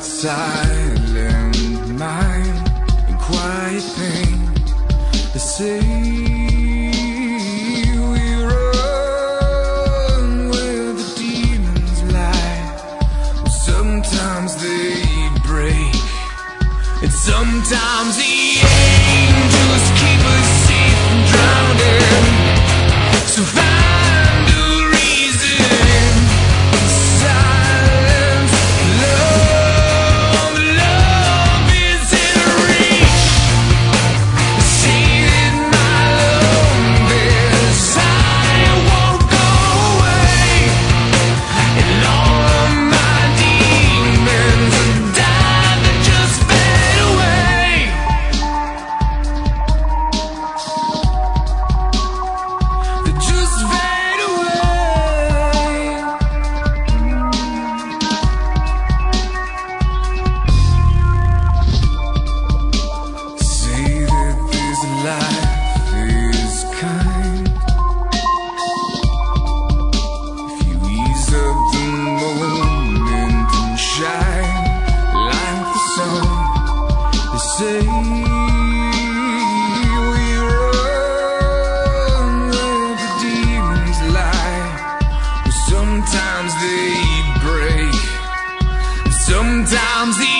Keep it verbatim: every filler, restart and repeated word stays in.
silent mind in quiet pain. They say we run where the demons lie. Sometimes they break, and sometimes the angels keep us safe from drowning. So find a reason, silence, love, love is in reach. Say that my love is, I won't go away, and all of my demons die, they just fade away. They just fade away. Say that this life is kind if you ease up the moment and shine like the sun. They say we run where the demons lie. Well, sometimes they break, sometimes the